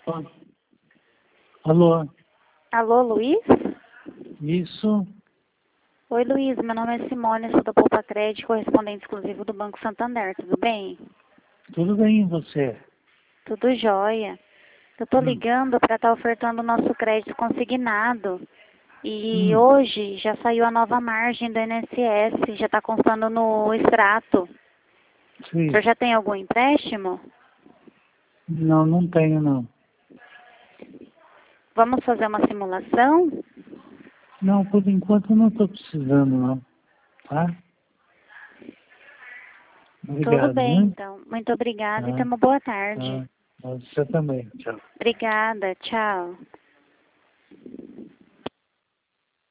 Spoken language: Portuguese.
Alô? Alô, Luiz? Isso? Oi, Luiz. Meu nome é Simone, sou da Poupa Crédito, correspondente exclusivo do Banco Santander. Tudo bem? Tudo bem, e você? Tudo jóia. Eu tô ligando para estar ofertando o nosso crédito consignado. E hoje já saiu a nova margem do INSS, já está constando no extrato. Sim. O senhor já tem algum empréstimo? Não, não tenho, não. Vamos fazer uma simulação? Não, por enquanto eu não estou precisando, não. Tá? Obrigado, Tudo bem, né? então. Muito obrigada e tenha Tá, uma boa tarde. tá. Você também. Tchau. Obrigada. Tchau.